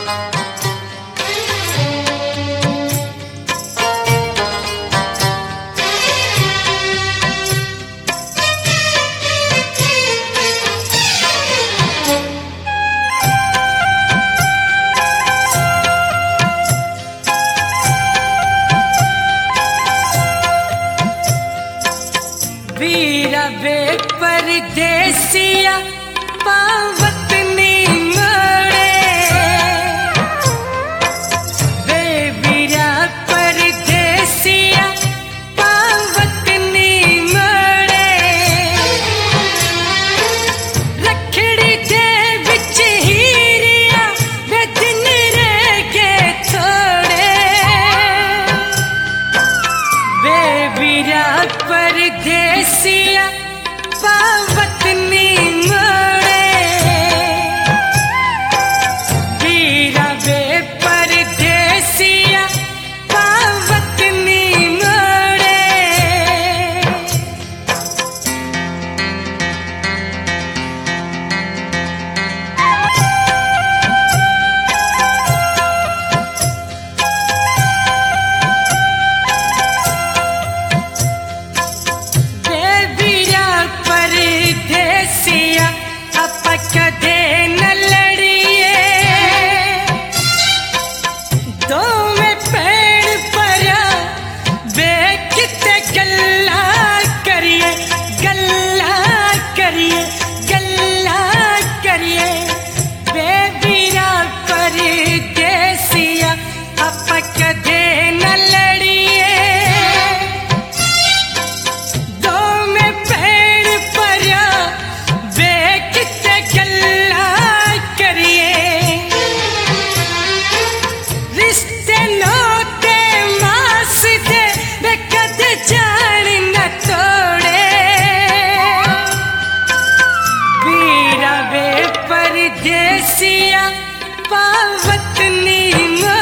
वीरा वे परदेसिया पावत नी मोड़े वे वीरा परदेसिया पावत नी मोड़े रखड़ी दे विच हीरिया वे दिन रह के थोड़े वे वीरा परदेसिया पावत नी मोड़े वीरा वे परदेसिया पावत नी मोड़े परदेसिया आपा कदे न लड़िए दो में पेड़ परा वे किते गल्ला करिए गल्ला करिए गल्ला करिए वे वीरा परदेसिया आपा कदे न लड़िए दो में पेड़ परा वे किते गल्ला करिए रिश्ते नोते मास दे वे कद जान न तोड़े वीरा वे परदेसिया पावत नी